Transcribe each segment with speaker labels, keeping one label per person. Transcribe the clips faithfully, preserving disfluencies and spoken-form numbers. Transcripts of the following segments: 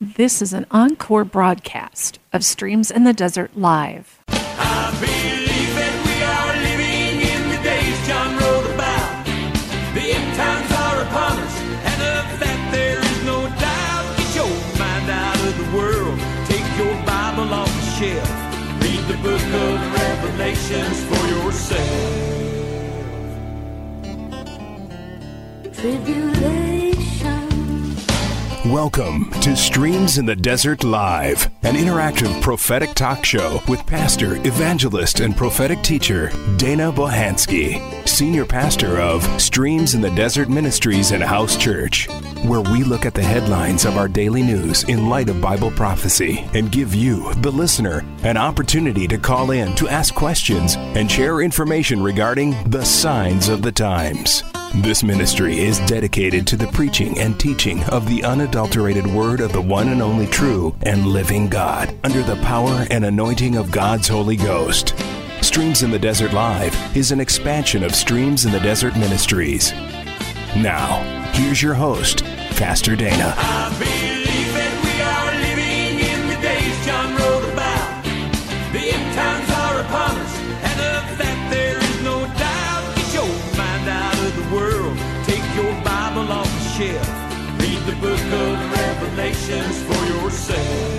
Speaker 1: This is an encore broadcast of Streams in the Desert Live.
Speaker 2: I believe that we are living in the days John wrote about. The end times are upon us, and of that there is no doubt. Get your mind out of the world, take your Bible off the shelf, read the book of Revelations for yourself.
Speaker 3: Tribulation.
Speaker 4: Welcome to Streams in the Desert Live, an interactive prophetic talk show with pastor, evangelist, and prophetic teacher Dana Bohansky, senior pastor of Streams in the Desert Ministries and House Church, where we look at the headlines of our daily news in light of Bible prophecy and give you, the listener, an opportunity to call in to ask questions and share information regarding the signs of the times. This ministry is dedicated to the preaching and teaching of the unadulterated word of the one and only true and living God, under the power and anointing of God's Holy Ghost. Streams in the Desert Live is an expansion of Streams in the Desert Ministries. Now, here's your host, Pastor Dana.
Speaker 2: I believe that we are living in the days John wrote about. The end times are upon us, and of that there is no doubt. Get your mind out of the world, take your Bible off the shelf, read the book of Revelations for yourself.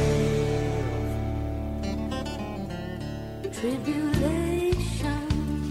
Speaker 3: Tribulation.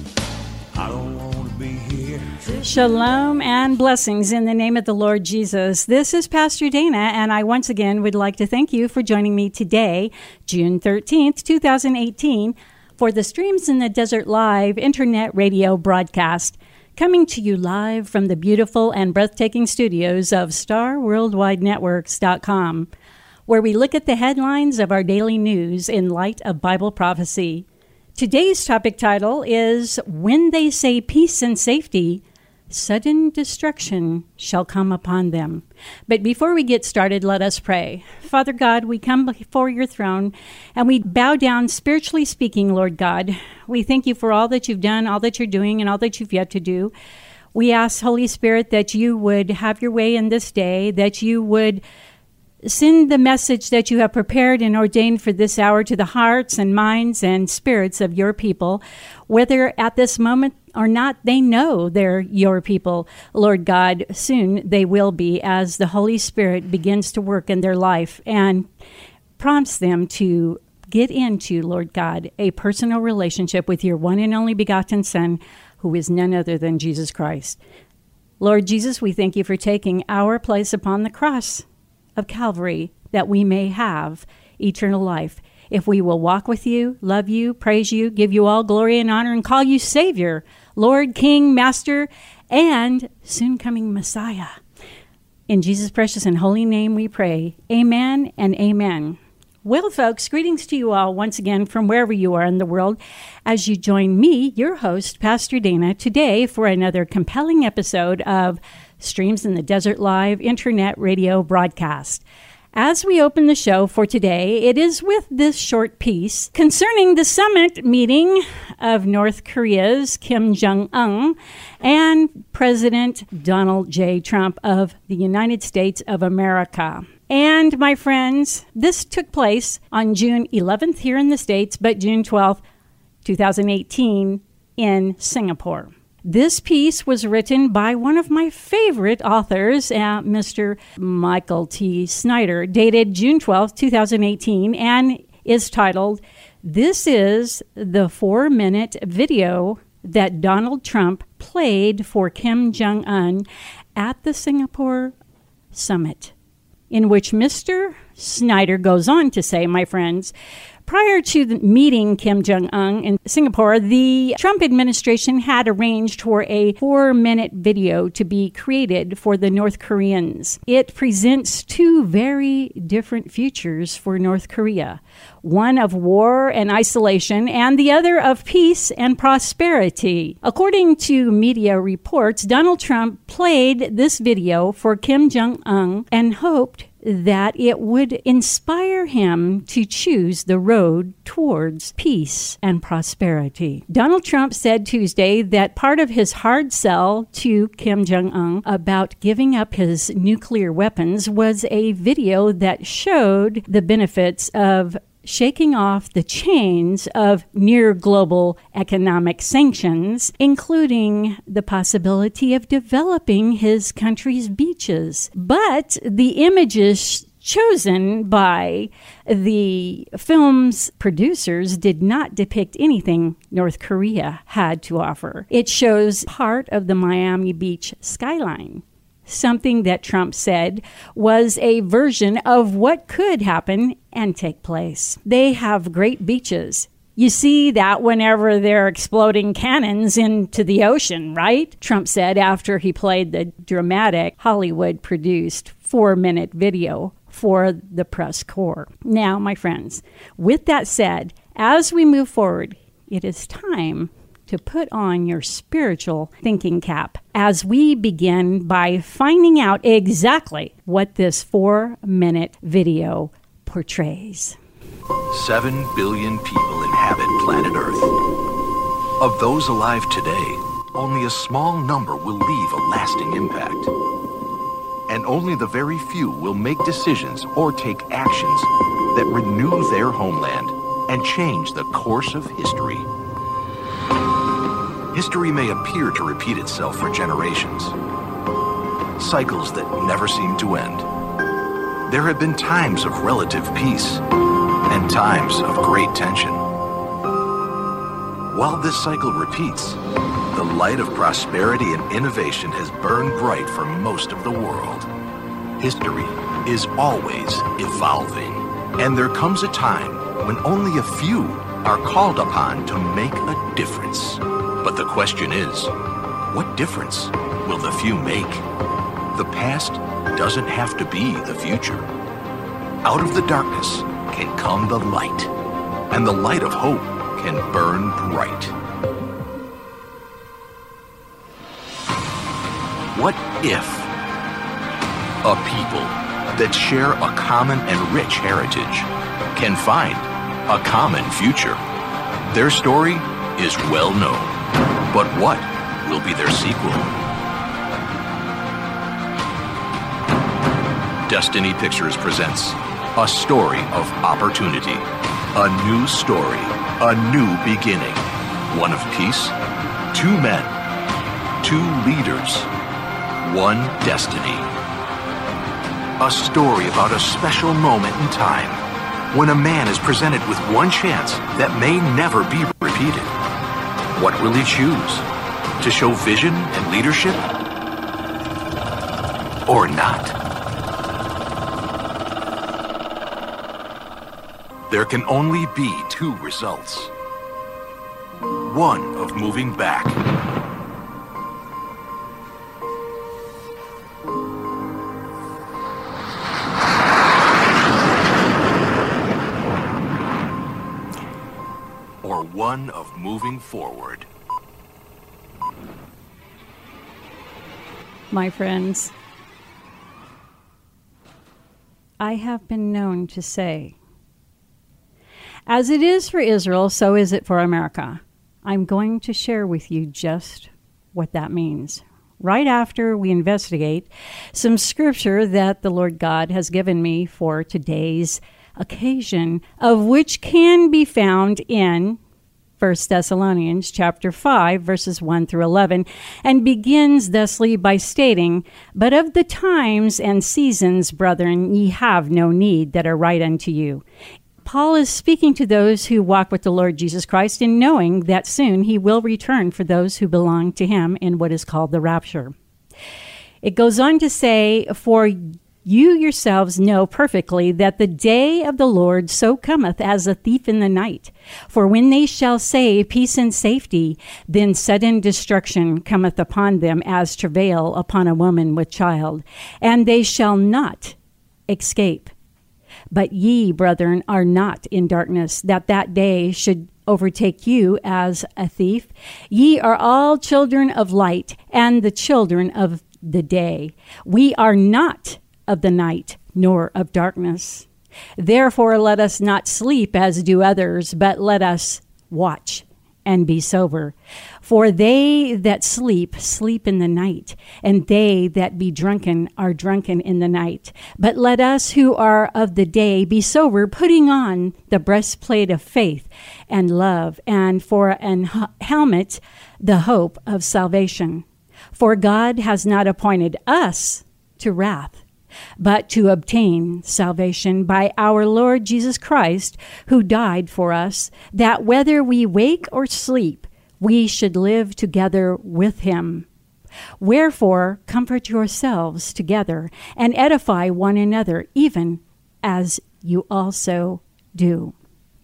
Speaker 2: I don't want to be here.
Speaker 5: Shalom and blessings in the name of the Lord Jesus. This is Pastor Dana, and I once again would like to thank you for joining me today, June thirteenth, twenty eighteen, for the Streams in the Desert Live internet radio broadcast, coming to you live from the beautiful and breathtaking studios of star worldwide networks dot com, where we look at the headlines of our daily news in light of Bible prophecy. Today's topic title is, When They Say Peace and Safety, Sudden Destruction Shall Come Upon Them. But before we get started, let us pray. Father God, we come before your throne and we bow down, spiritually speaking, Lord God. We thank you for all that you've done, all that you're doing, and all that you've yet to do. We ask, Holy Spirit, that you would have your way in this day, that you would send the message that you have prepared and ordained for this hour to the hearts and minds and spirits of your people, whether at this moment or not, they know they're your people. Lord God, soon they will be, as the Holy Spirit begins to work in their life and prompts them to get into, Lord God, a personal relationship with your one and only begotten Son, who is none other than Jesus Christ. Lord Jesus, we thank you for taking our place upon the cross of Calvary, that we may have eternal life. If we will walk with you, love you, praise you, give you all glory and honor, and call you Savior, Lord, King, Master, and soon coming Messiah. In Jesus' precious and holy name we pray. Amen and amen. Well, folks, greetings to you all once again from wherever you are in the world as you join me, your host, Pastor Dana, today for another compelling episode of Streams in the Desert Live internet radio broadcast. As we open the show for today, it is with this short piece concerning the summit meeting of North Korea's Kim Jong-un and President Donald J. Trump of the United States of America. And my friends, this took place on June eleventh here in the States, but June twelfth, twenty eighteen in Singapore. This piece was written by one of my favorite authors, uh, Mister Michael T. Snyder, dated June twelfth, twenty eighteen, and is titled, This is the four-minute video that Donald Trump played for Kim Jong-un at the Singapore summit, in which Mister Snyder goes on to say, my friends, prior to the meeting Kim Jong-un in Singapore, the Trump administration had arranged for a four-minute video to be created for the North Koreans. It presents two very different futures for North Korea, one of war and isolation, and the other of peace and prosperity. According to media reports, Donald Trump played this video for Kim Jong-un and hoped that it would inspire him to choose the road towards peace and prosperity. Donald Trump said Tuesday that part of his hard sell to Kim Jong-un about giving up his nuclear weapons was a video that showed the benefits of shaking off the chains of near global economic sanctions, including the possibility of developing his country's beaches. But the images chosen by the film's producers did not depict anything North Korea had to offer. It shows part of the Miami Beach skyline, something that Trump said was a version of what could happen and take place. They have great beaches. You see that whenever they're exploding cannons into the ocean, right? Trump said after he played the dramatic Hollywood-produced four-minute video for the press corps. Now, my friends, with that said, as we move forward, it is time to put on your spiritual thinking cap as we begin by finding out exactly what this four-minute video portrays.
Speaker 6: Seven billion people inhabit planet Earth. Of those alive today, only a small number will leave a lasting impact. And only the very few will make decisions or take actions that renew their homeland and change the course of history. History may appear to repeat itself for generations. Cycles that never seem to end. There have been times of relative peace and times of great tension. While this cycle repeats, the light of prosperity and innovation has burned bright for most of the world. History is always evolving, and there comes a time when only a few are called upon to make a difference. But the question is, what difference will the few make? The past doesn't have to be the future. Out of the darkness can come the light, and the light of hope can burn bright. What if a people that share a common and rich heritage can find a common future? Their story is well known. But what will be their sequel? Destiny Pictures presents a story of opportunity, a new story, a new beginning, one of peace, two men, two leaders, one destiny. A story about a special moment in time when a man is presented with one chance that may never be repeated. What will he choose? To show vision and leadership? Or not? There can only be two results. One of moving back. Or one of moving forward.
Speaker 5: My friends, I have been known to say, as it is for Israel, so is it for America. I'm going to share with you just what that means. Right after we investigate some scripture that the Lord God has given me for today's occasion, of which can be found in First Thessalonians chapter five, verses one through eleven, and begins thusly by stating, "But of the times and seasons, brethren, ye have no need that I write unto you." Paul is speaking to those who walk with the Lord Jesus Christ in knowing that soon he will return for those who belong to him in what is called the rapture. It goes on to say, "For you yourselves know perfectly that the day of the Lord so cometh as a thief in the night. For when they shall say peace and safety, then sudden destruction cometh upon them as travail upon a woman with child, and they shall not escape. But ye, brethren, are not in darkness, that that day should overtake you as a thief. Ye are all children of light and the children of the day. We are not of the night nor of darkness. Therefore, let us not sleep as do others, but let us watch and be sober. For they that sleep, sleep in the night, and they that be drunken are drunken in the night. But let us who are of the day be sober, putting on the breastplate of faith and love, and for an helmet, the hope of salvation. For God has not appointed us to wrath, but to obtain salvation by our Lord Jesus Christ, who died for us, that whether we wake or sleep, we should live together with him. Wherefore, comfort yourselves together and edify one another, even as you also do.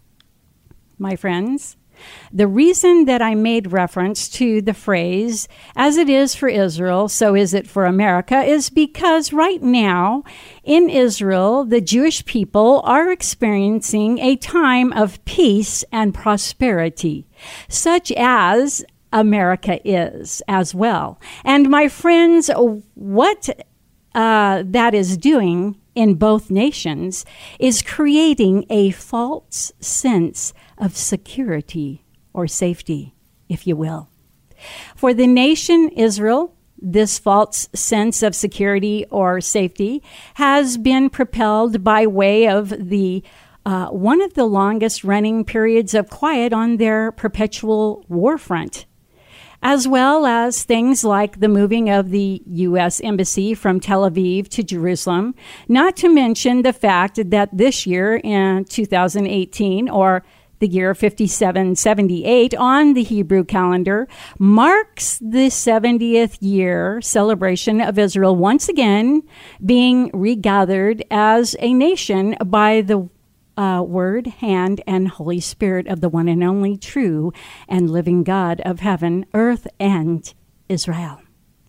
Speaker 5: My friends, the reason that I made reference to the phrase, as it is for Israel, so is it for America, is because right now in Israel, the Jewish people are experiencing a time of peace and prosperity, such as America is as well. And my friends, what uh, that is doing in both nations is creating a false sense of security or safety, if you will. For the nation Israel, this false sense of security or safety has been propelled by way of the uh, one of the longest running periods of quiet on their perpetual war front, as well as things like the moving of the U S Embassy from Tel Aviv to Jerusalem, not to mention the fact that this year in two thousand eighteen, or the year fifty-seven seventy-eight on the Hebrew calendar, marks the seventieth year celebration of Israel once again being regathered as a nation by the uh, Word, Hand, and Holy Spirit of the one and only true and living God of heaven, earth, and Israel.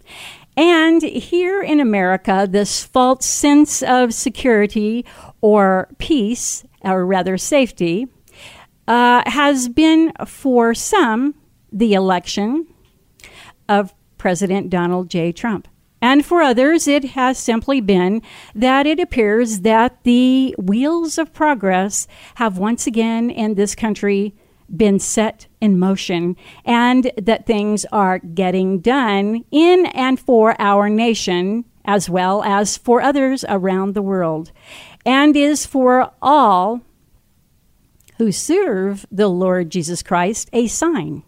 Speaker 5: And here in America, this false sense of security or peace, or rather safety, Uh, has been for some the election of President Donald J. Trump. And for others, it has simply been that it appears that the wheels of progress have once again in this country been set in motion, and that things are getting done in and for our nation as well as for others around the world, and is for all who serve the Lord Jesus Christ a sign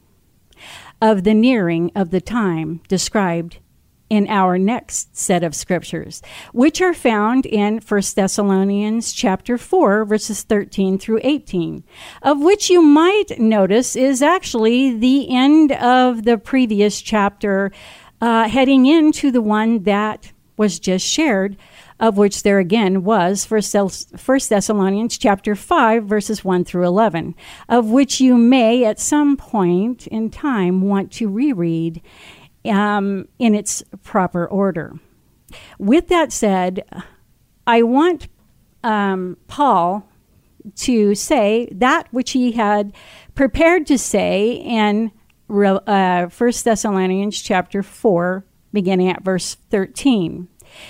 Speaker 5: of the nearing of the time described in our next set of scriptures, which are found in First Thessalonians chapter four, verses thirteen through eighteen, of which you might notice is actually the end of the previous chapter, uh, heading into the one that was just shared, of which there again was First Thessalonians chapter five, verses one through eleven, of which you may at some point in time want to reread um, in its proper order. With that said, I want um, Paul to say that which he had prepared to say in uh, First Thessalonians chapter four, beginning at verse thirteen.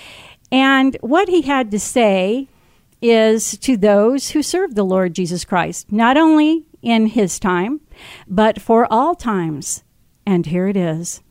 Speaker 5: And what he had to say is to those who serve the Lord Jesus Christ, not only in his time, but for all times. And here it is.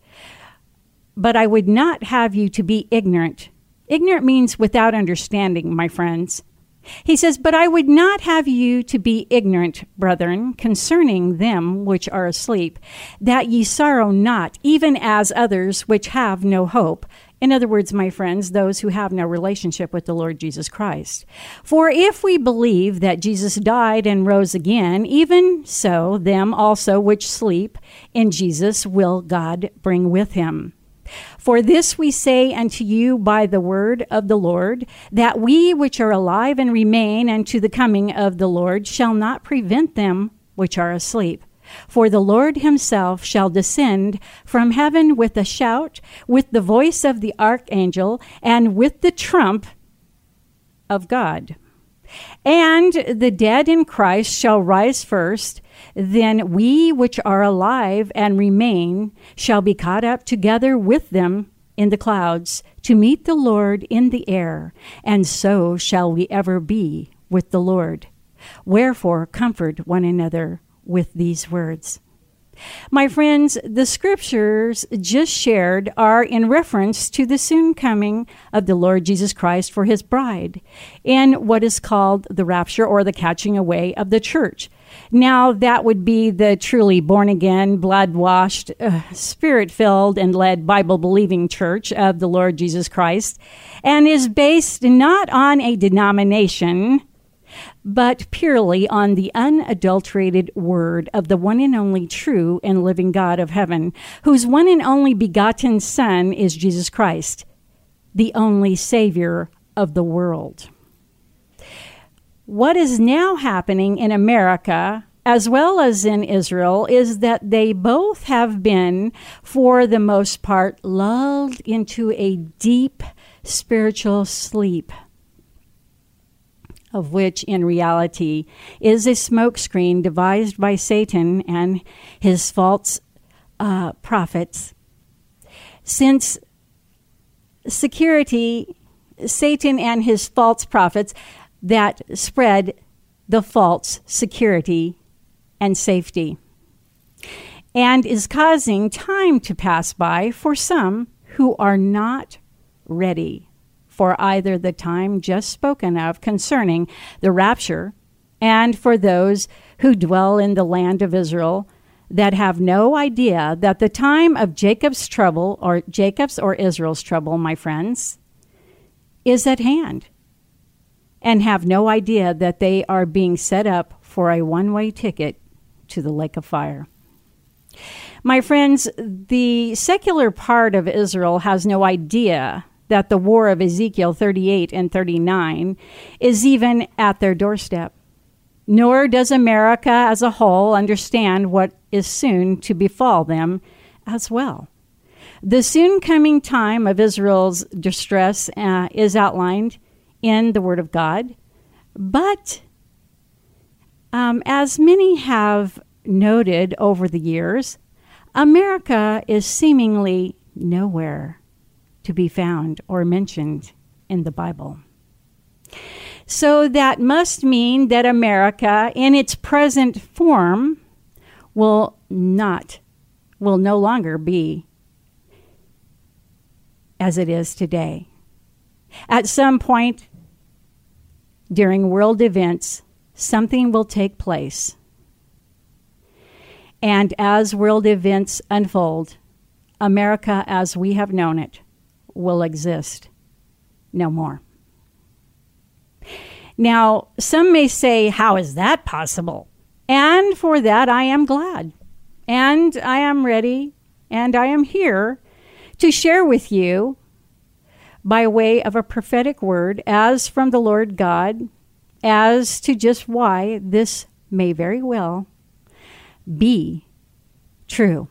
Speaker 5: But I would not have you to be ignorant. Ignorant means without understanding, my friends. He says, but I would not have you to be ignorant, brethren, concerning them which are asleep, that ye sorrow not, even as others which have no hope. In other words, my friends, those who have no relationship with the Lord Jesus Christ. For if we believe that Jesus died and rose again, even so them also which sleep in Jesus will God bring with him. For this we say unto you by the word of the Lord, that we which are alive and remain unto the coming of the Lord shall not prevent them which are asleep. For the Lord himself shall descend from heaven with a shout, with the voice of the archangel, and with the trump of God. And the dead in Christ shall rise first. Then we which are alive and remain shall be caught up together with them in the clouds to meet the Lord in the air, and so shall we ever be with the Lord. Wherefore, comfort one another with these words. My friends, the scriptures just shared are in reference to the soon coming of the Lord Jesus Christ for his bride in what is called the rapture, or the catching away of the church. Now, that would be the truly born-again, blood-washed, uh, spirit-filled, and led Bible-believing church of the Lord Jesus Christ, and is based not on a denomination, but purely on the unadulterated word of the one and only true and living God of heaven, whose one and only begotten Son is Jesus Christ, the only Savior of the world. What is now happening in America, as well as in Israel, is that they both have been, for the most part, lulled into a deep spiritual sleep, of which in reality is a smokescreen devised by Satan and his false uh, prophets. Since security, Satan and his false prophets that spread the false security and safety, and is causing time to pass by for some who are not ready for either the time just spoken of concerning the rapture, and for those who dwell in the land of Israel that have no idea that the time of Jacob's trouble, or Jacob's or Israel's trouble, my friends, is at hand, and have no idea that they are being set up for a one-way ticket to the lake of fire. My friends, the secular part of Israel has no idea that the war of Ezekiel thirty-eight and thirty-nine is even at their doorstep. Nor does America as a whole understand what is soon to befall them as well. The soon coming time of Israel's distress uh, is outlined in the Word of God, but um, as many have noted over the years, America is seemingly nowhere to be found or mentioned in the Bible. So that must mean that America, in its present form, will not, will no longer be as it is today. At some point during world events, something will take place. And as world events unfold, America as we have known it will exist no more. Now, some may say, how is that possible? And for that, I am glad. And I am ready, and I am here to share with you, by way of a prophetic word, as from the Lord God, as to just why this may very well be true.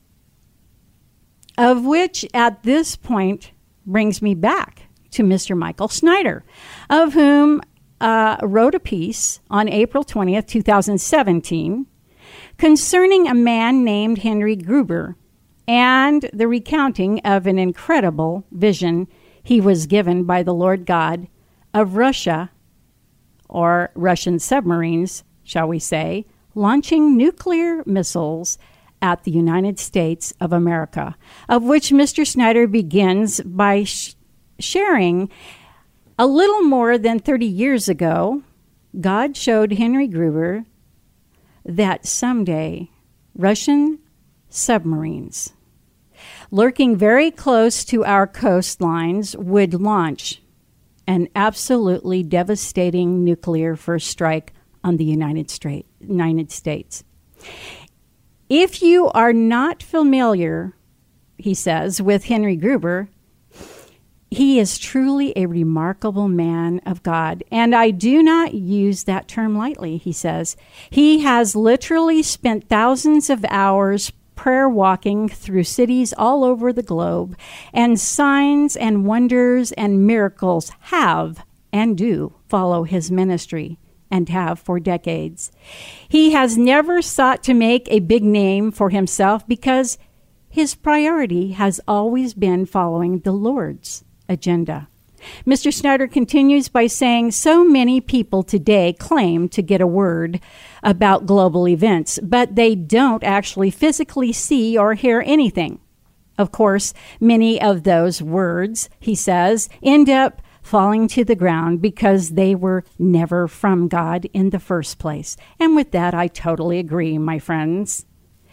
Speaker 5: Of which, at this point, brings me back to Mister Michael Snyder, of whom uh, wrote a piece on April twentieth, twenty seventeen, concerning a man named Henry Gruber and the recounting of an incredible vision he was given by the Lord God of Russia, or Russian submarines, shall we say, launching nuclear missiles at the United States of America, of which Mister Snyder begins by sh- sharing a little more than thirty years ago, God showed Henry Gruber that someday Russian submarines lurking very close to our coastlines would launch an absolutely devastating nuclear first strike on the United States. If you are not familiar, he says, with Henry Gruber, he is truly a remarkable man of God. And I do not use that term lightly, he says. He has literally spent thousands of hours prayer walking through cities all over the globe, and signs and wonders and miracles have and do follow his ministry, and have for decades. He has never sought to make a big name for himself because his priority has always been following the Lord's agenda. Mister Snyder continues by saying, so many people today claim to get a word about global events, but they don't actually physically see or hear anything. Of course, many of those words, he says, end up falling to the ground because they were never from God in the first place. And with that, I totally agree, my friends.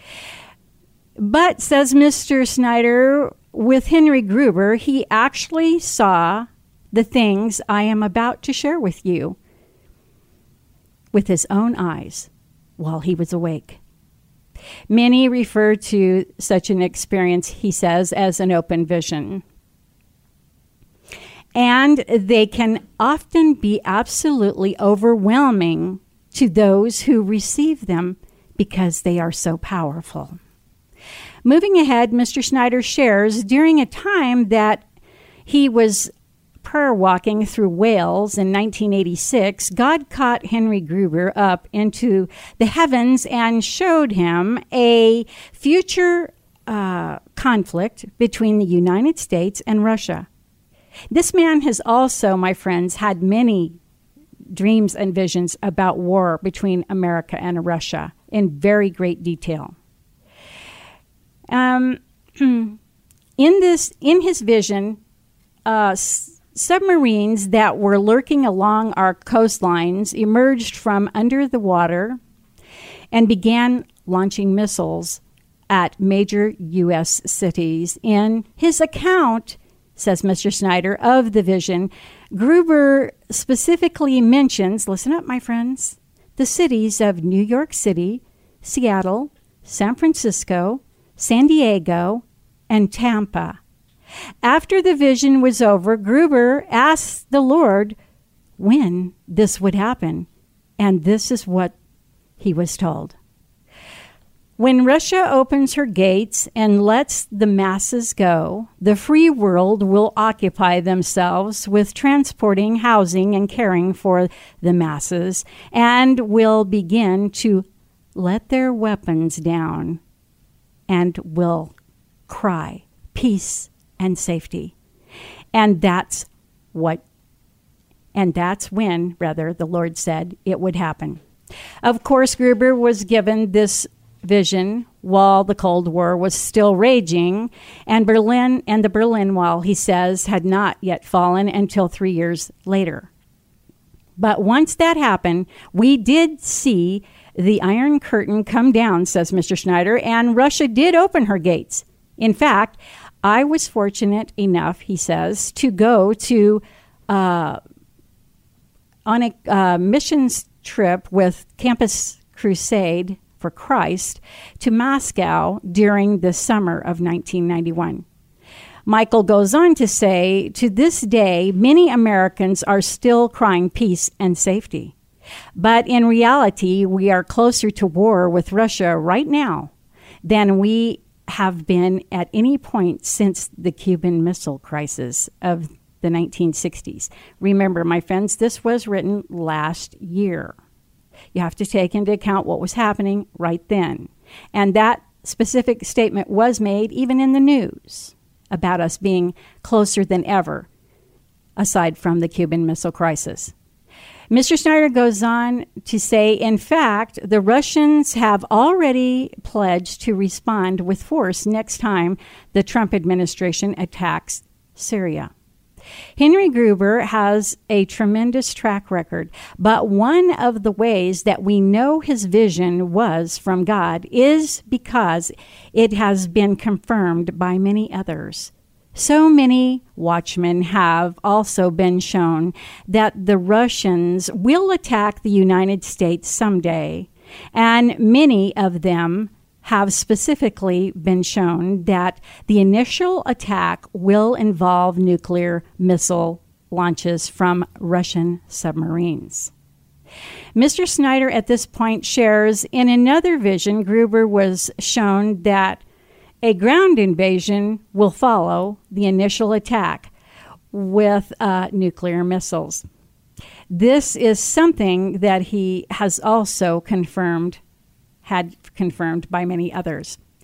Speaker 5: But, says Mister Snyder, with Henry Gruber, he actually saw the things I am about to share with you with his own eyes while he was awake. Many refer to such an experience, he says, as an open vision. And they can often be absolutely overwhelming to those who receive them because they are so powerful. Moving ahead, Mister Snyder shares during a time that he was prayer walking through Wales in nineteen eighty-six, God caught Henry Gruber up into the heavens and showed him a future uh, conflict between the United States and Russia. This man has also, my friends, had many dreams and visions about war between America and Russia in very great detail. Um, in this, in his vision, uh, submarines that were lurking along our coastlines emerged from under the water and began launching missiles at major U S cities. In his account, says Mister Snyder, of the vision, Gruber specifically mentions, listen up, my friends, the cities of New York City, Seattle, San Francisco, San Diego, and Tampa. After the vision was over, Gruber asked the Lord when this would happen, and this is what he was told. When Russia opens her gates and lets the masses go, the free world will occupy themselves with transporting, housing, and caring for the masses, and will begin to let their weapons down and will cry, peace and safety. And that's what, and that's when, rather, the Lord said it would happen. Of course, Gruber was given this vision while the Cold War was still raging, and Berlin and the Berlin Wall, he says, had not yet fallen until three years later. But once that happened, we did see the Iron Curtain come down, says Mister Snyder, and Russia did open her gates. In fact, I was fortunate enough, he says, to go to uh, on a uh, missions trip with Campus Crusade for Christ to Moscow during the summer of nineteen ninety-one. Michael goes on to say, to this day, many Americans are still crying peace and safety. But in reality, we are closer to war with Russia right now than we have been at any point since the Cuban Missile Crisis of the nineteen sixties. Remember, my friends, this was written last year. You have to take into account what was happening right then. And that specific statement was made even in the news about us being closer than ever, aside from the Cuban Missile Crisis. Mister Snyder goes on to say, in fact, the Russians have already pledged to respond with force next time the Trump administration attacks Syria. Henry Gruber has a tremendous track record, but one of the ways that we know his vision was from God is because it has been confirmed by many others. So many watchmen have also been shown that the Russians will attack the United States someday, and many of them have specifically been shown that the initial attack will involve nuclear missile launches from Russian submarines. Mister Snyder at this point shares, in another vision, Gruber was shown that a ground invasion will follow the initial attack with uh, nuclear missiles. This is something that he has also confirmed, had confirmed by many others.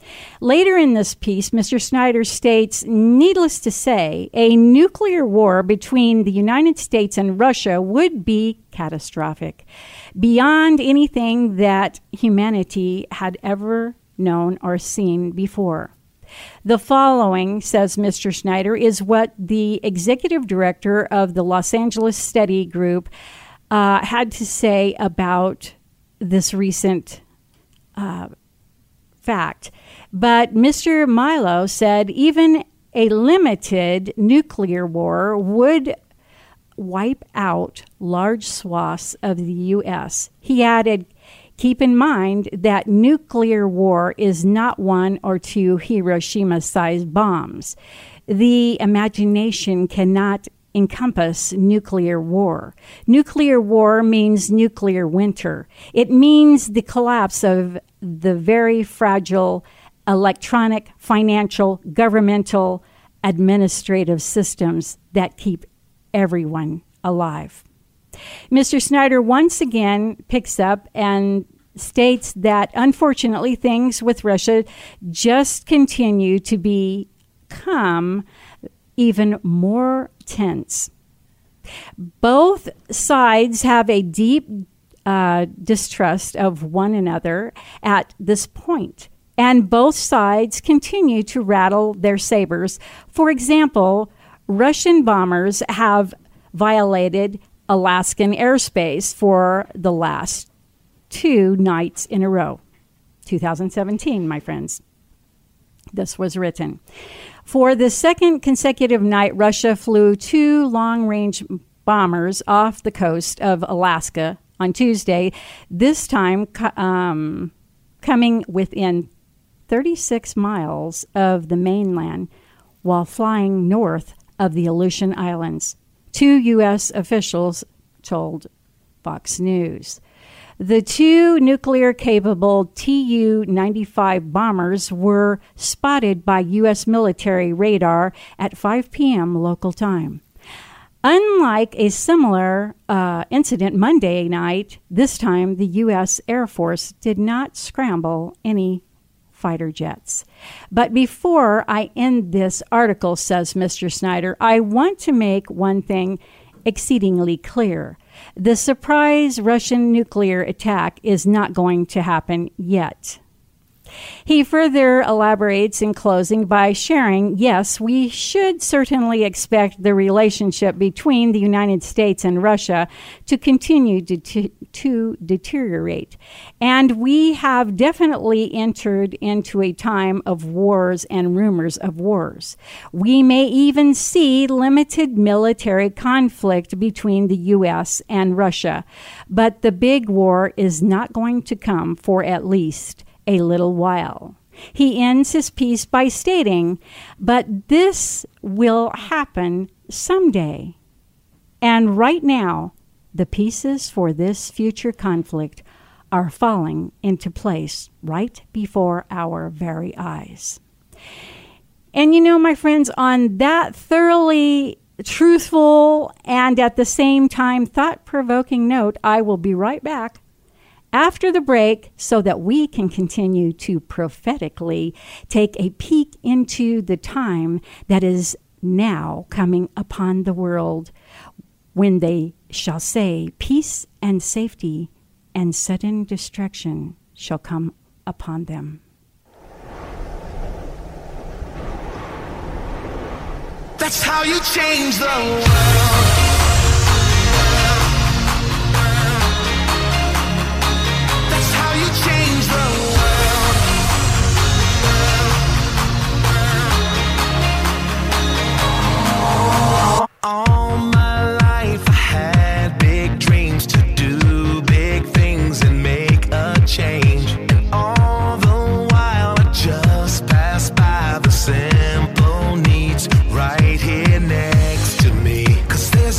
Speaker 5: Later in this piece, Mister Snyder states, needless to say, a nuclear war between the United States and Russia would be catastrophic, beyond anything that humanity had ever known or seen before. The following, says Mister Snyder, is what the executive director of the Los Angeles Study Group uh, had to say about this recent uh, fact. But Mister Milo said even a limited nuclear war would wipe out large swaths of the U S. He added, keep in mind that nuclear war is not one or two Hiroshima-sized bombs. The imagination cannot encompass nuclear war. Nuclear war means nuclear winter. It means the collapse of the very fragile electronic, financial, governmental, administrative systems that keep everyone alive. Mister Snyder once again picks up and states that unfortunately things with Russia just continue to become even more tense. Both sides have a deep uh, distrust of one another at this point, and both sides continue to rattle their sabers. For example, Russian bombers have violated Alaskan airspace for the last two nights in a row. two thousand seventeen, my friends. This was written. For the second consecutive night, Russia flew two long-range bombers off the coast of Alaska on Tuesday, this time um, coming within thirty-six miles of the mainland while flying north of the Aleutian Islands. Two U S officials told Fox News. The two nuclear-capable T U ninety-five bombers were spotted by U S military radar at five p.m. local time. Unlike a similar uh, incident Monday night, this time the U S Air Force did not scramble any fighter jets. But before I end this article, says Mister Snyder, I want to make one thing exceedingly clear. The surprise Russian nuclear attack is not going to happen yet. He further elaborates in closing by sharing, yes, we should certainly expect the relationship between the United States and Russia to continue to, to, to deteriorate. And we have definitely entered into a time of wars and rumors of wars. We may even see limited military conflict between the U S and Russia. But the big war is not going to come for at least a little while. He ends his piece by stating, but this will happen someday. And right now, the pieces for this future conflict are falling into place right before our very eyes. And you know, my friends, on that thoroughly truthful and at the same time thought-provoking note, I will be right back after the break so that we can continue to prophetically take a peek into the time that is now coming upon the world when they shall say peace and safety and sudden destruction shall come upon them.
Speaker 2: That's how you change the world. You change the world. All my life I had big dreams to do big things and make a change. And all the while I just passed by the simple needs right here next to me. 'Cause there's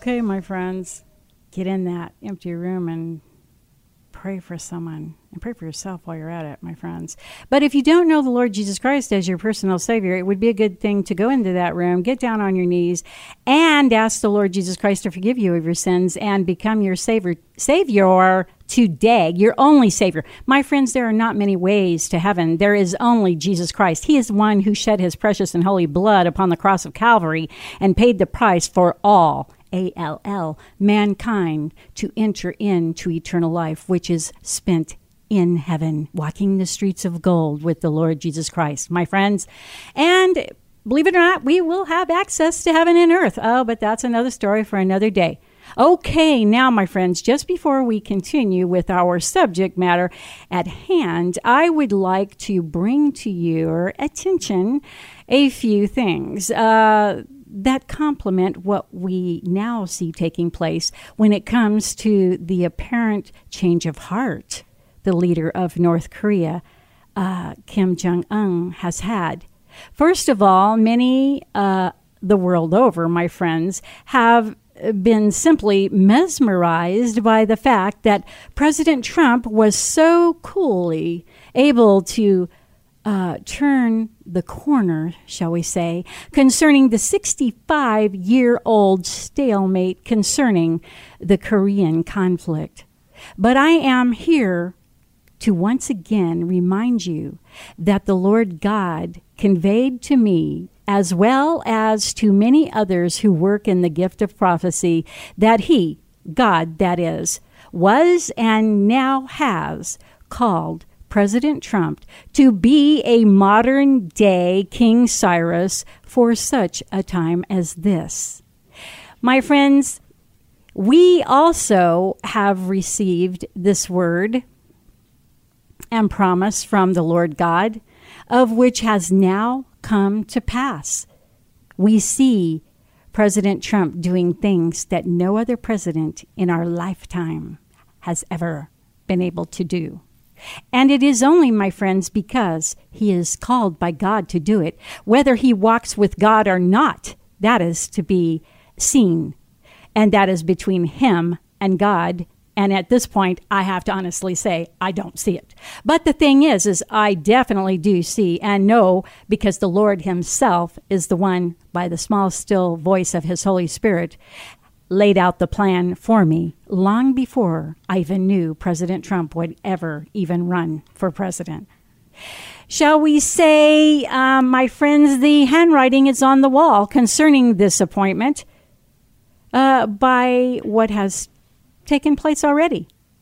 Speaker 5: okay, my friends, get in that empty room and pray for someone and pray for yourself while you're at it, my friends. But if you don't know the Lord Jesus Christ as your personal Savior, it would be a good thing to go into that room, get down on your knees, and ask the Lord Jesus Christ to forgive you of your sins and become your Savior, Savior today, your only Savior. My friends, there are not many ways to heaven. There is only Jesus Christ. He is the one who shed his precious and holy blood upon the cross of Calvary and paid the price for all A L L, mankind, to enter into eternal life, which is spent in heaven, walking the streets of gold with the Lord Jesus Christ, my friends. And believe it or not, we will have access to heaven and earth. Oh, but that's another story for another day. Okay, now, my friends, just before we continue with our subject matter at hand, I would like to bring to your attention a few things uh, that complement what we now see taking place when it comes to the apparent change of heart the leader of North Korea, uh, Kim Jong-un, has had. First of all, many uh, the world over, my friends, have been simply mesmerized by the fact that President Trump was so coolly able to uh, turn the corner, shall we say, concerning the sixty-five-year-old stalemate concerning the Korean conflict. But I am here to once again remind you that the Lord God conveyed to me, as well as to many others who work in the gift of prophecy, that he, God that is, was and now has called President Trump to be a modern-day King Cyrus for such a time as this. My friends, we also have received this word and promise from the Lord God, of which has now come to pass. We see President Trump doing things that no other president in our lifetime has ever been able to do. And it is only, my friends, because he is called by God to do it. Whether he walks with God or not, that is to be seen. And that is between him and God. And at this point, I have to honestly say, I don't see it. But the thing is, is I definitely do see and know, because the Lord himself is the one, by the small, still voice of his Holy Spirit, laid out the plan for me long before I even knew President Trump would ever even run for president. Shall we say, um, my friends, the handwriting is on the wall concerning this appointment uh, by what has taken place already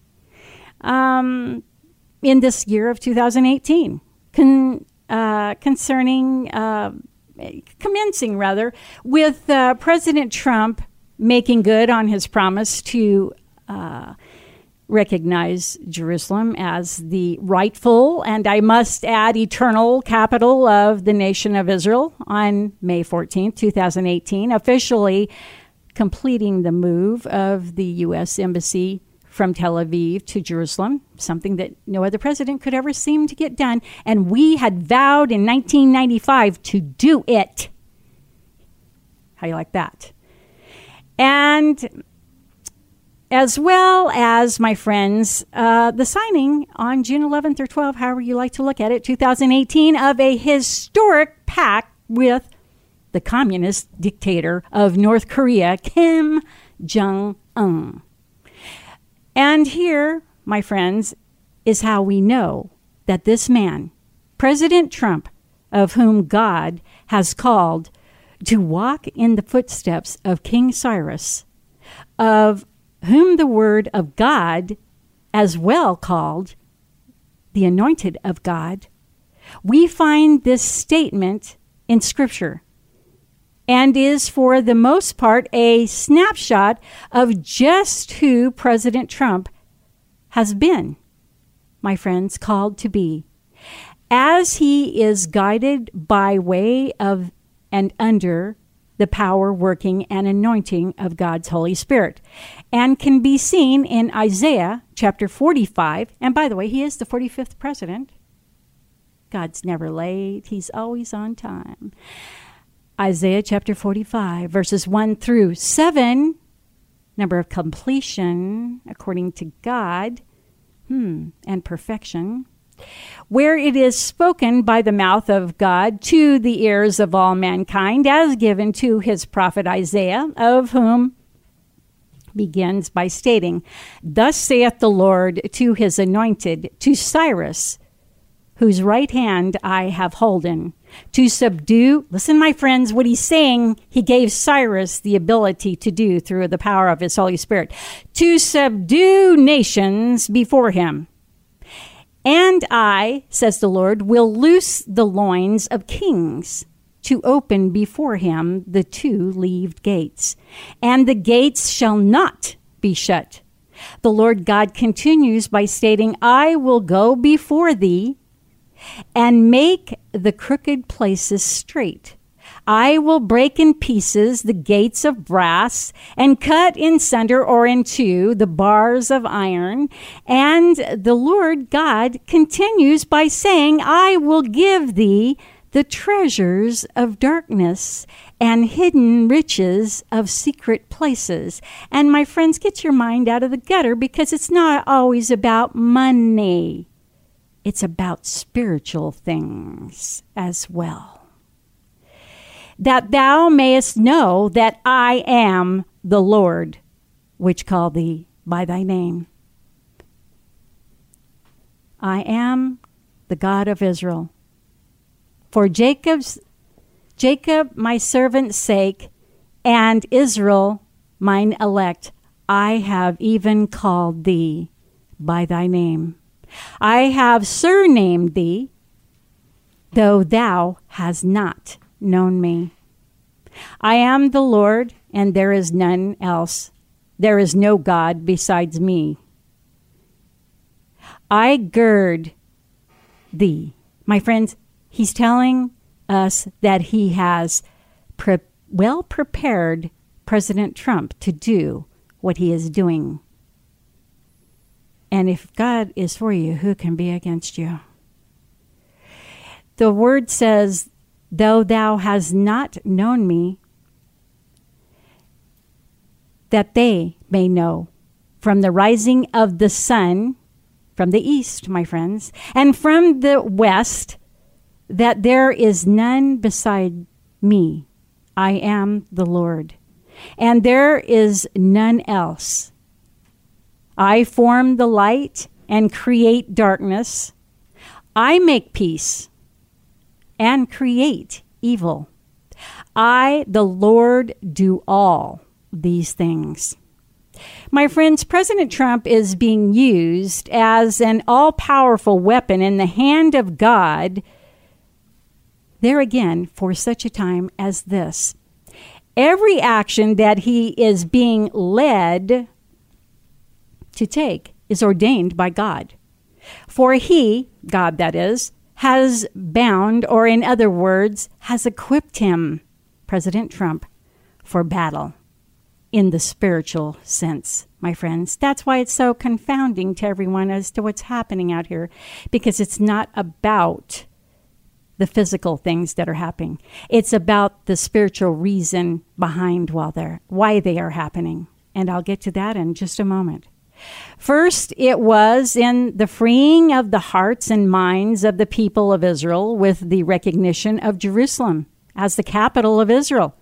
Speaker 5: um, in this year of two thousand eighteen, con, uh, concerning, uh, commencing rather, with uh, President Trump making good on his promise to uh, recognize Jerusalem as the rightful, and I must add, eternal capital of the nation of Israel on May fourteenth, twenty eighteen, officially completing the move of the U S Embassy from Tel Aviv to Jerusalem, something that no other president could ever seem to get done. And we had vowed in nineteen ninety-five to do it. How do you like that? And as well as, my friends, uh, the signing on June eleventh or twelfth, however you like to look at it, two thousand eighteen, of a historic pact with the communist dictator of North Korea, Kim Jong-un. And here, my friends, is how we know that this man, President Trump, of whom God has called to walk in the footsteps of King Cyrus, of whom the word of God, as well called the anointed of God, we find this statement in Scripture, and is for the most part a snapshot of just who President Trump has been, my friends, called to be, as he is guided by way of and under the power, working, and anointing of God's Holy Spirit, and can be seen in Isaiah chapter forty-five. And by the way, he is the forty-fifth president. God's never late. He's always on time. Isaiah chapter forty-five, verses one through seven, number of completion according to God, hmm, and perfection, where it is spoken by the mouth of God to the ears of all mankind, as given to his prophet Isaiah, of whom begins by stating, "Thus saith the Lord to his anointed, to Cyrus, whose right hand I have holden, to subdue," listen, my friends, what he's saying, he gave Cyrus the ability to do through the power of his Holy Spirit, "to subdue nations before him. And I, says the Lord, will loose the loins of kings, to open before him the two-leaved gates, and the gates shall not be shut." The Lord God continues by stating, "I will go before thee and make the crooked places straight. I will break in pieces the gates of brass and cut in sunder or in two the bars of iron." And the Lord God continues by saying, "I will give thee the treasures of darkness and hidden riches of secret places." And my friends, get your mind out of the gutter, because it's not always about money. It's about spiritual things as well. "That thou mayest know that I am the Lord, which call thee by thy name. I am the God of Israel. For Jacob's, Jacob my servant's sake, and Israel mine elect, I have even called thee by thy name. I have surnamed thee, though thou hast not known me. I am the Lord, and there is none else. There is no God besides me. I gird thee." My friends, he's telling us that he has pre- well prepared President Trump to do what he is doing. And if God is for you, who can be against you? The word says, "Though thou hast not known me, that they may know from the rising of the sun," from the east, my friends, "and from the west, that there is none beside me. I am the Lord, and there is none else. I form the light and create darkness. I make peace and create evil. I, the Lord, do all these things." My friends, President Trump is being used as an all-powerful weapon in the hand of God, there again, for such a time as this. Every action that he is being led to take is ordained by God. For he, God that is, has bound, or in other words, has equipped him, President Trump, for battle in the spiritual sense, my friends. That's why it's so confounding to everyone as to what's happening out here, because it's not about the physical things that are happening. It's about the spiritual reason behind why they're, why they are happening. And I'll get to that in just a moment. First, it was in the freeing of the hearts and minds of the people of Israel with the recognition of Jerusalem as the capital of Israel.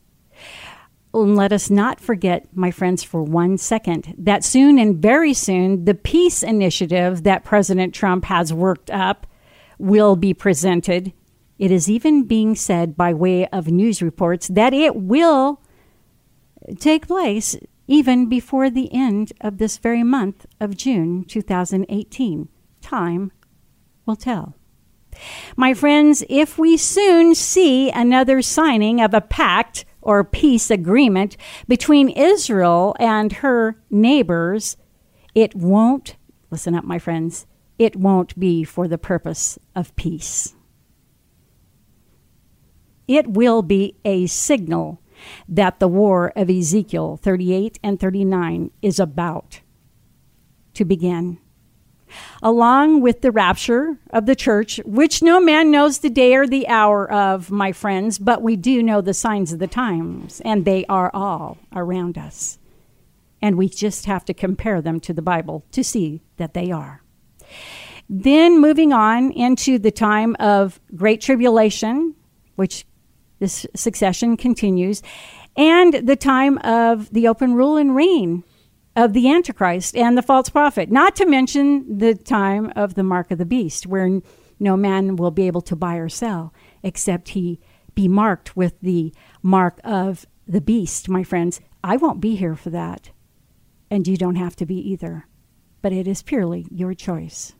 Speaker 5: Let us not forget, my friends, for one second, that soon and very soon, the peace initiative that President Trump has worked up will be presented. It is even being said by way of news reports that it will take place even before the end of this very month of June two thousand eighteen. Time will tell. My friends, if we soon see another signing of a pact or peace agreement between Israel and her neighbors, it won't, listen up, my friends, it won't be for the purpose of peace. It will be a signal that the war of Ezekiel thirty-eight and thirty-nine is about to begin, along with the rapture of the church, which no man knows the day or the hour of, my friends, but we do know the signs of the times, and they are all around us. And we just have to compare them to the Bible to see that they are. Then moving on into the time of Great Tribulation, which this succession continues, and the time of the open rule and reign of the Antichrist and the false prophet, not to mention the time of the mark of the beast, where no man will be able to buy or sell except he be marked with the mark of the beast, my friends. I won't be here for that, and you don't have to be either, but it is purely your choice.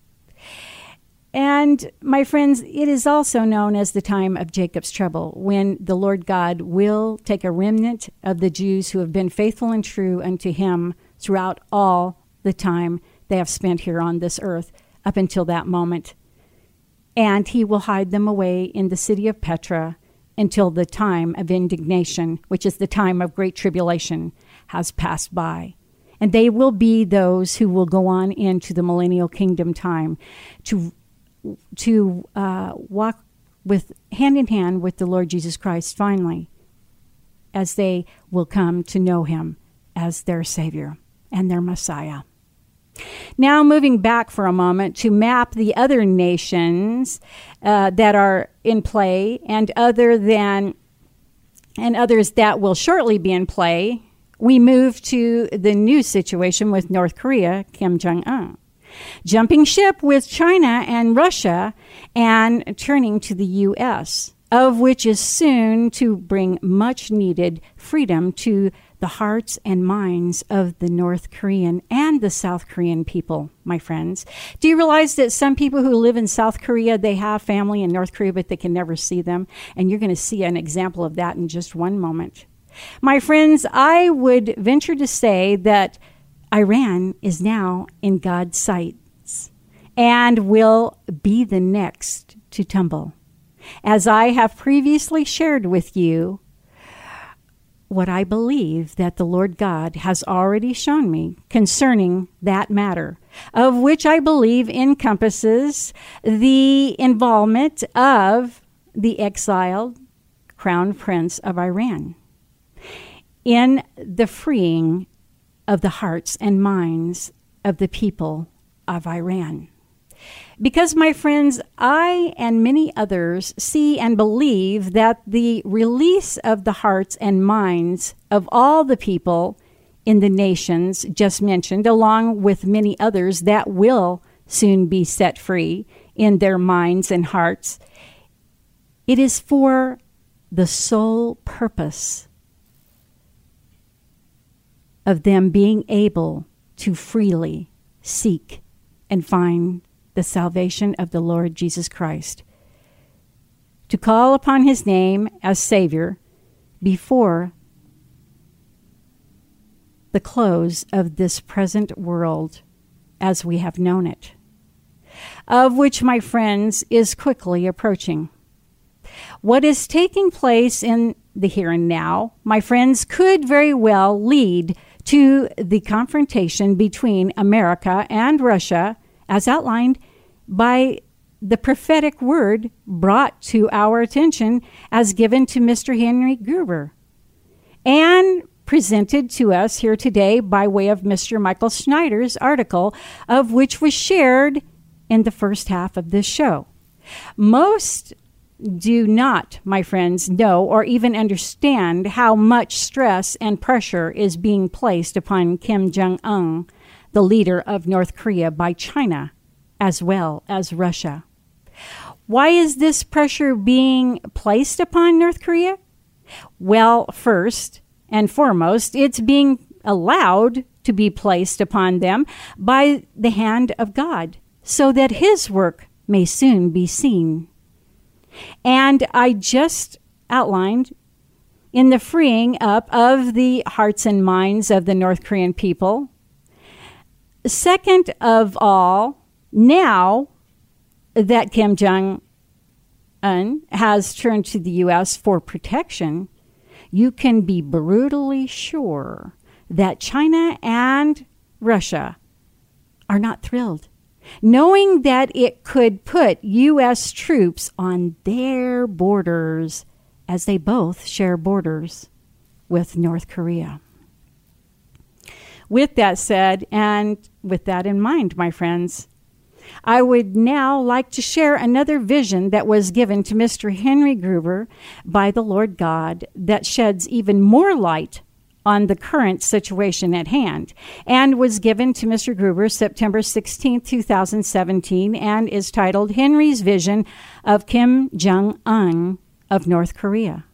Speaker 5: And my friends, it is also known as the time of Jacob's trouble, when the Lord God will take a remnant of the Jews who have been faithful and true unto him throughout all the time they have spent here on this earth up until that moment. And he will hide them away in the city of Petra until the time of indignation, which is the time of great tribulation, has passed by. And they will be those who will go on into the millennial kingdom time to to uh, walk with hand in hand with the Lord Jesus Christ finally, as they will come to know him as their Savior and their Messiah. Now moving back for a moment to map the other nations uh, that are in play and other than and others that will shortly be in play, we move to the new situation with North Korea, Kim Jong-un. Jumping ship with China and Russia and turning to the U S, of which is soon to bring much needed freedom to the hearts and minds of the North Korean and the South Korean people, my friends. Do you realize that some people who live in South Korea, they have family in North Korea, but they can never see them? And you're going to see an example of that in just one moment. My friends, I would venture to say that Iran is now in God's sights and will be the next to tumble. As I have previously shared with you, what I believe that the Lord God has already shown me concerning that matter, of which I believe encompasses the involvement of the exiled crown prince of Iran in the freeing of the hearts and minds of the people of Iran. Because, my friends, I and many others see and believe that the release of the hearts and minds of all the people in the nations just mentioned, along with many others that will soon be set free in their minds and hearts, it is for the sole purpose of them being able to freely seek and find the salvation of the Lord Jesus Christ, to call upon his name as Savior before the close of this present world as we have known it, of which, my friends, is quickly approaching. What is taking place in the here and now, my friends, could very well lead to the confrontation between America and Russia, as outlined by the prophetic word brought to our attention as given to Mister Henry Gruber and presented to us here today by way of Mister Michael Schneider's article, of which was shared in the first half of this show. Most do not, my friends, know or even understand how much stress and pressure is being placed upon Kim Jong-un, the leader of North Korea, by China as well as Russia. Why is this pressure being placed upon North Korea? Well, first and foremost, it's being allowed to be placed upon them by the hand of God, so that his work may soon be seen. And I just outlined in the freeing up of the hearts and minds of the North Korean people. Second of all, now that Kim Jong-un has turned to the U S for protection, you can be brutally sure that China and Russia are not thrilled, knowing that it could put U S troops on their borders, as they both share borders with North Korea. With that said, and with that in mind, my friends, I would now like to share another vision that was given to Mister Henry Gruber by the Lord God that sheds even more light on the current situation at hand, and was given to Mister Gruber September sixteenth, twenty seventeen, and is titled Henry's Vision of Kim Jong-un of North Korea,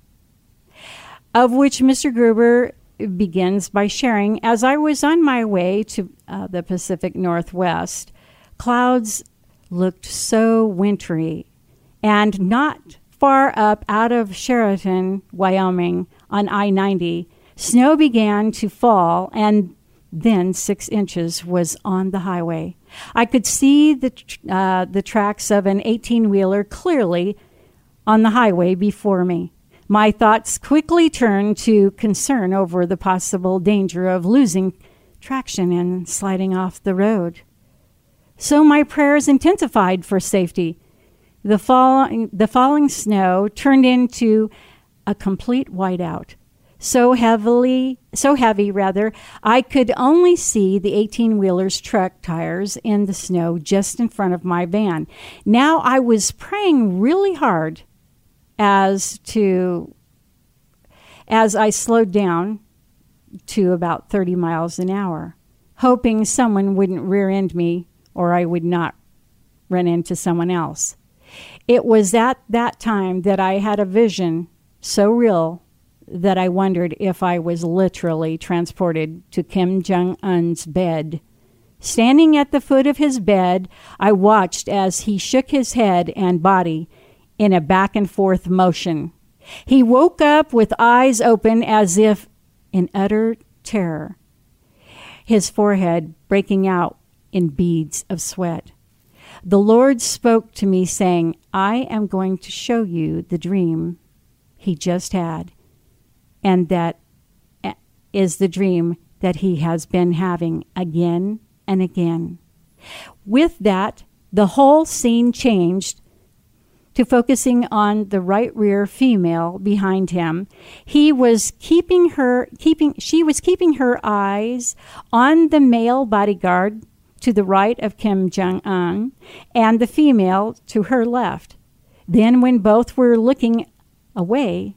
Speaker 5: of which Mister Gruber begins by sharing, as I was on my way to uh, the Pacific Northwest, clouds looked so wintry, and not far up out of Sheraton, Wyoming, on I ninety, snow began to fall, and then six inches was on the highway. I could see the uh, the tracks of an eighteen-wheeler clearly on the highway before me. My thoughts quickly turned to concern over the possible danger of losing traction and sliding off the road. So my prayers intensified for safety. The falling, the falling snow turned into a complete whiteout. So heavily, so heavy rather, I could only see the eighteen-wheeler's truck tires in the snow just in front of my van. Now I was praying really hard as to as I slowed down to about thirty miles an hour, hoping someone wouldn't rear-end me or I would not run into someone else. It was at that time that I had a vision so real that I wondered if I was literally transported to Kim Jong-un's bed. Standing at the foot of his bed, I watched as he shook his head and body in a back and forth motion. He woke up with eyes open as if in utter terror, his forehead breaking out in beads of sweat. The Lord spoke to me saying, I am going to show you the dream he just had, and that is the dream that he has been having again and again. With that, the whole scene changed to focusing on the right rear female behind him. He was keeping her keeping she was keeping her eyes on the male bodyguard to the right of Kim Jong-un and the female to her left. Then when both were looking away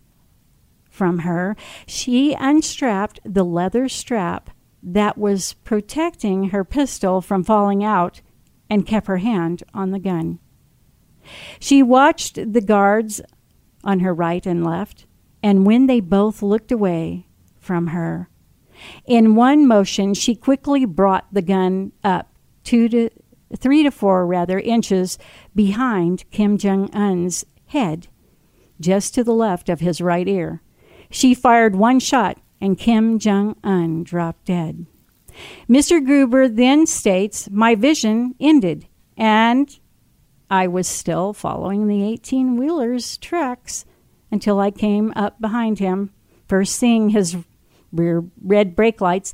Speaker 5: from her, she unstrapped the leather strap that was protecting her pistol from falling out and kept her hand on the gun. She watched the guards on her right and left, and when they both looked away from her, in one motion, she quickly brought the gun up two to three to four rather inches behind Kim Jong-un's head, just to the left of his right ear. She fired one shot, and Kim Jong-un dropped dead. Mister Gruber then states, my vision ended, and I was still following the eighteen-wheeler's tracks until I came up behind him, first seeing his rear red brake lights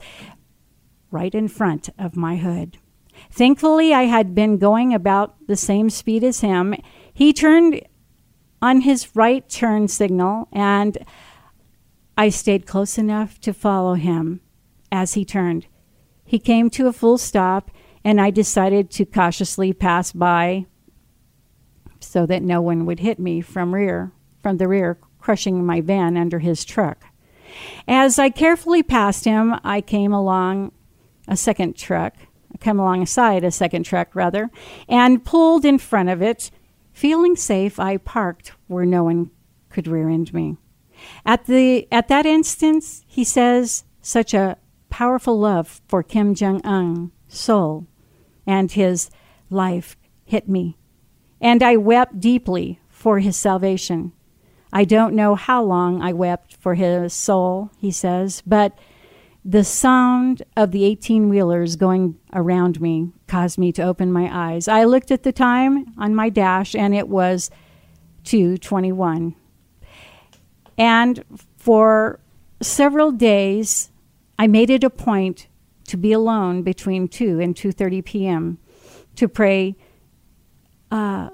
Speaker 5: right in front of my hood. Thankfully, I had been going about the same speed as him. He turned on his right turn signal, and I stayed close enough to follow him as he turned. He came to a full stop, and I decided to cautiously pass by so that no one would hit me from rear, from the rear, crushing my van under his truck. As I carefully passed him, I came along a second truck, I came alongside a second truck, rather, and pulled in front of it. Feeling safe, I parked where no one could rear-end me. At the at that instance, he says, such a powerful love for Kim Jong-un's soul and his life hit me, and I wept deeply for his salvation. I don't know how long I wept for his soul, he says, but the sound of the eighteen-wheelers going around me caused me to open my eyes. I looked at the time on my dash, and it was two twenty-one. And for several days, I made it a point to be alone between two and two thirty p.m. to pray uh,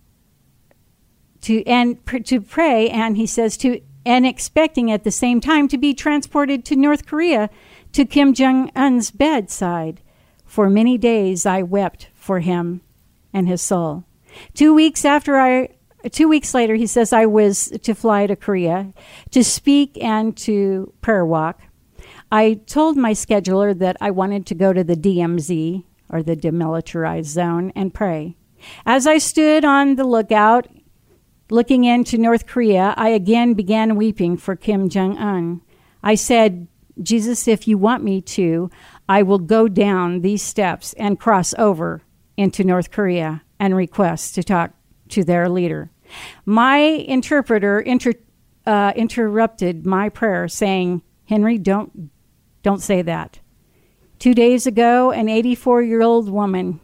Speaker 5: to and pr- to pray, and he says to and expecting at the same time to be transported to North Korea to Kim Jong-un's bedside. For many days I wept for him and his soul. Two weeks after I, two weeks later, he says, I was to fly to Korea to speak and to prayer walk. I told my scheduler that I wanted to go to the D M Z, or the demilitarized zone, and pray. As I stood on the lookout, looking into North Korea, I again began weeping for Kim Jong-un. I said, Jesus, if you want me to, I will go down these steps and cross over into North Korea and request to talk to their leader. My interpreter inter, uh, interrupted my prayer, saying, Henry, don't, don't say that. Two days ago, an eighty-four-year-old woman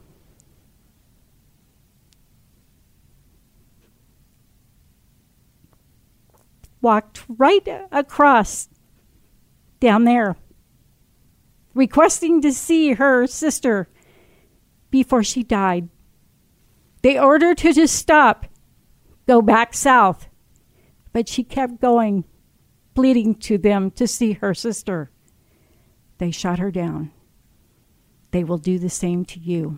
Speaker 5: walked right across down there, requesting to see her sister before she died. They ordered her to stop, go back south, but she kept going, pleading to them to see her sister. They shot her down. They will do the same to you.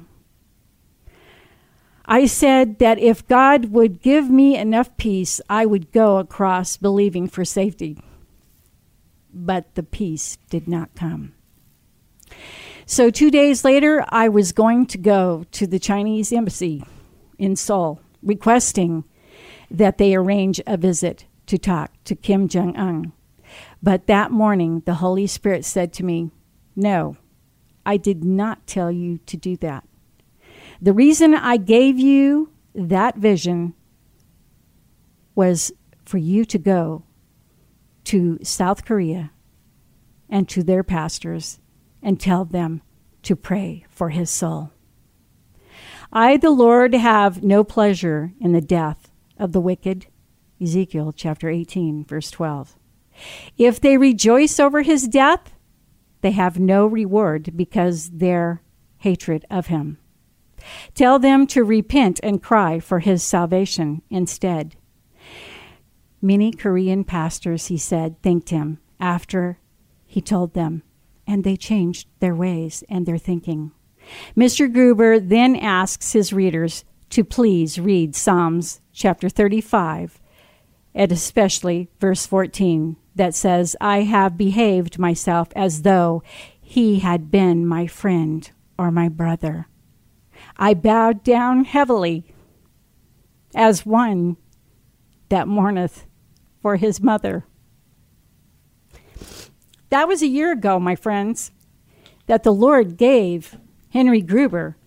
Speaker 5: I said that if God would give me enough peace, I would go across believing for safety. But the peace did not come. So two days later, I was going to go to the Chinese embassy in Seoul, requesting that they arrange a visit to talk to Kim Jong-un. But that morning, the Holy Spirit said to me, no, I did not tell you to do that. The reason I gave you that vision was for you to go to South Korea and to their pastors and tell them to pray for his soul. I, the Lord, have no pleasure in the death of the wicked. Ezekiel chapter eighteen, verse twelve. If they rejoice over his death, they have no reward because their hatred of him. Tell them to repent and cry for his salvation instead. Many Korean pastors, he said, thanked him after he told them, and they changed their ways and their thinking. Mister Gruber then asks his readers to please read Psalms chapter thirty-five, and especially verse fourteen, that says, I have behaved myself as though he had been my friend or my brother. I bowed down heavily as one that mourneth for his mother. That was a year ago, my friends, that the Lord gave Henry Gruber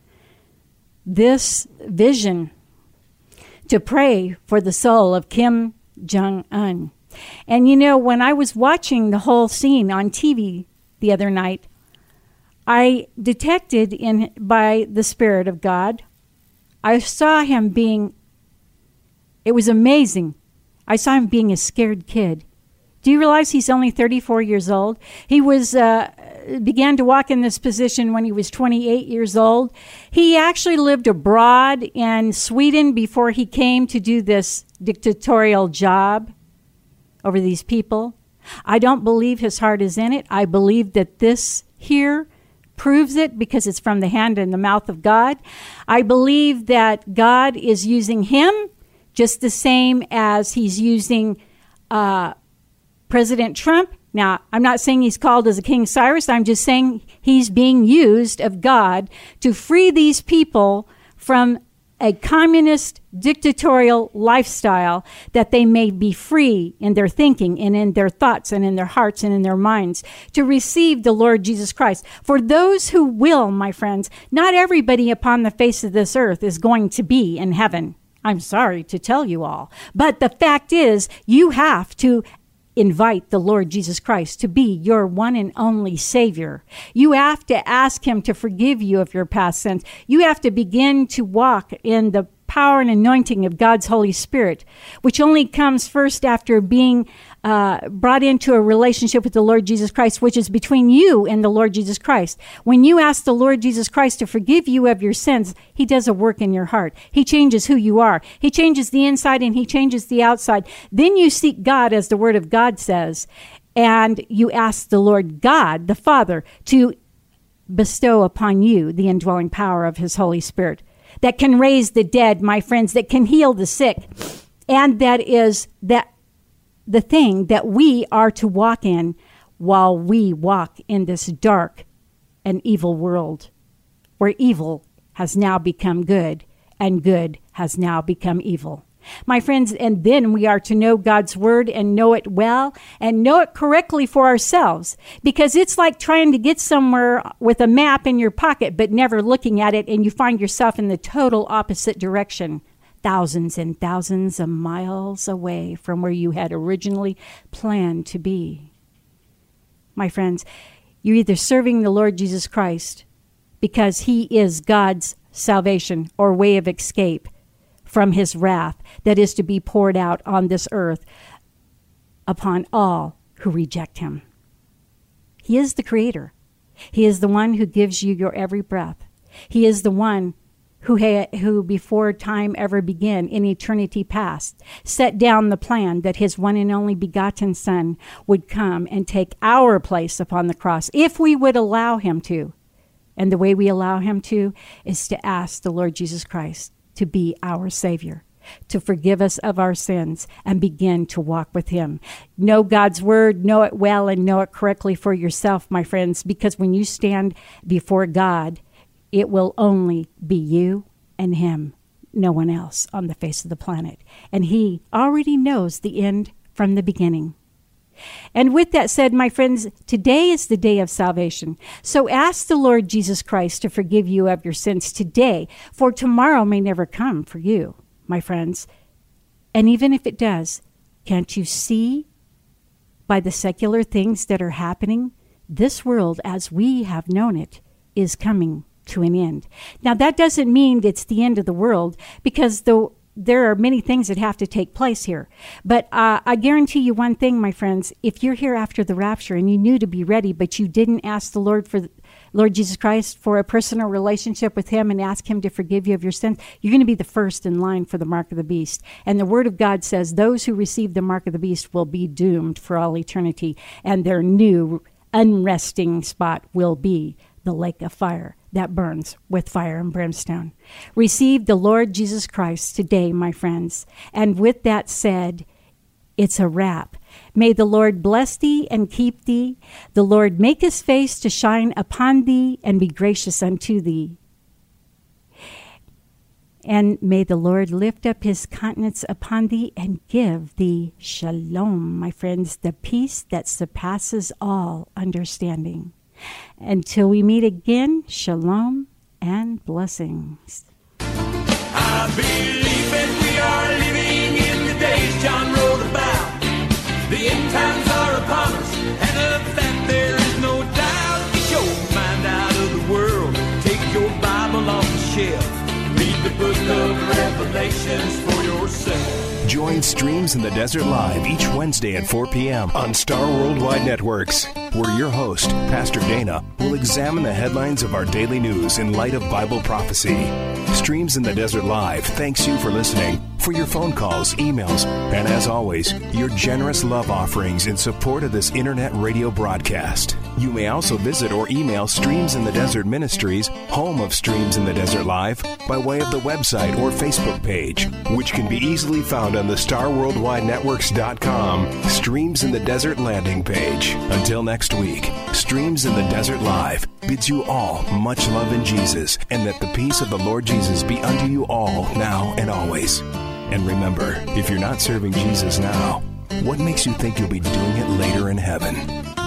Speaker 5: this vision to pray for the soul of Kim Jong-un. And you know, when I was watching the whole scene on T V the other night, I detected in by the Spirit of God, I saw him being, it was amazing. I saw him being a scared kid. Do you realize he's only thirty-four years old? He was uh, began to walk in this position when he was twenty-eight years old. He actually lived abroad in Sweden before he came to do this dictatorial job over these people. I don't believe his heart is in it. I believe that this here proves it because it's from the hand and the mouth of God. I believe that God is using him just the same as he's using uh, President Trump. Now, I'm not saying he's called as a King Cyrus. I'm just saying he's being used of God to free these people from a communist dictatorial lifestyle, that they may be free in their thinking and in their thoughts and in their hearts and in their minds to receive the Lord Jesus Christ. For those who will, my friends, not everybody upon the face of this earth is going to be in heaven. I'm sorry to tell you all. But the fact is, you have to invite the Lord Jesus Christ to be your one and only Savior. You have to ask him to forgive you of your past sins. You have to begin to walk in the power and anointing of God's Holy Spirit, which only comes first after being uh, brought into a relationship with the Lord Jesus Christ, which is between you and the Lord Jesus Christ. When you ask the Lord Jesus Christ to forgive you of your sins, he does a work in your heart. He changes who you are. He changes the inside and he changes the outside. Then you seek God, as the Word of God says, and you ask the Lord God, the Father, to bestow upon you the indwelling power of his Holy Spirit that can raise the dead, my friends, that can heal the sick. And that is that the thing that we are to walk in while we walk in this dark and evil world, where evil has now become good and good has now become evil. My friends, and then we are to know God's word and know it well and know it correctly for ourselves, because it's like trying to get somewhere with a map in your pocket but never looking at it, and you find yourself in the total opposite direction, thousands and thousands of miles away from where you had originally planned to be. My friends, you're either serving the Lord Jesus Christ because he is God's salvation or way of escape from his wrath that is to be poured out on this earth upon all who reject him. He is the creator. He is the one who gives you your every breath. He is the one who, ha- who before time ever began, in eternity past, set down the plan that his one and only begotten Son would come and take our place upon the cross, if we would allow him to. And the way we allow him to is to ask the Lord Jesus Christ to be our Savior, to forgive us of our sins and begin to walk with him. Know God's word, know it well, and know it correctly for yourself, my friends, because when you stand before God, it will only be you and him, no one else on the face of the planet. And he already knows the end from the beginning. And with that said, my friends, today is the day of salvation. So ask the Lord Jesus Christ to forgive you of your sins today, for tomorrow may never come for you, my friends. And even if it does, can't you see by the secular things that are happening, this world as we have known it is coming to an end. Now, that doesn't mean it's the end of the world, because the there are many things that have to take place here. But uh, I guarantee you one thing, my friends, if you're here after the rapture and you knew to be ready, but you didn't ask the Lord for the, Lord Jesus Christ for a personal relationship with him and ask him to forgive you of your sins, you're going to be the first in line for the mark of the beast. And the word of God says those who receive the mark of the beast will be doomed for all eternity, and their new unresting spot will be the lake of fire that burns with fire and brimstone. Receive the Lord Jesus Christ today, my friends. And with that said, it's a wrap. May the Lord bless thee and keep thee. The Lord make his face to shine upon thee and be gracious unto thee. And may the Lord lift up his countenance upon thee and give thee shalom, my friends, the peace that surpasses all understanding. Until we meet again, shalom and blessings.
Speaker 2: I believe that we are living in the days John wrote about. The end times are upon us, and of that there is no doubt. Get your mind out of the world, take your Bible off the shelf, read the book of Revelations for yourself.
Speaker 4: Join Streams in the Desert Live each Wednesday at four p.m. on Star Worldwide Networks, where your host, Pastor Dana, will examine the headlines of our daily news in light of Bible prophecy. Streams in the Desert Live thanks you for listening, for your phone calls, emails, and as always, your generous love offerings in support of this internet radio broadcast. You may also visit or email Streams in the Desert Ministries, home of Streams in the Desert Live, by way of the website or Facebook page, which can be easily found on the star worldwide networks dot com Streams in the Desert landing page. Until next week, Streams in the Desert Live bids you all much love in Jesus, and that the peace of the Lord Jesus be unto you all now and always. And remember, if you're not serving Jesus now, what makes you think you'll be doing it later in heaven?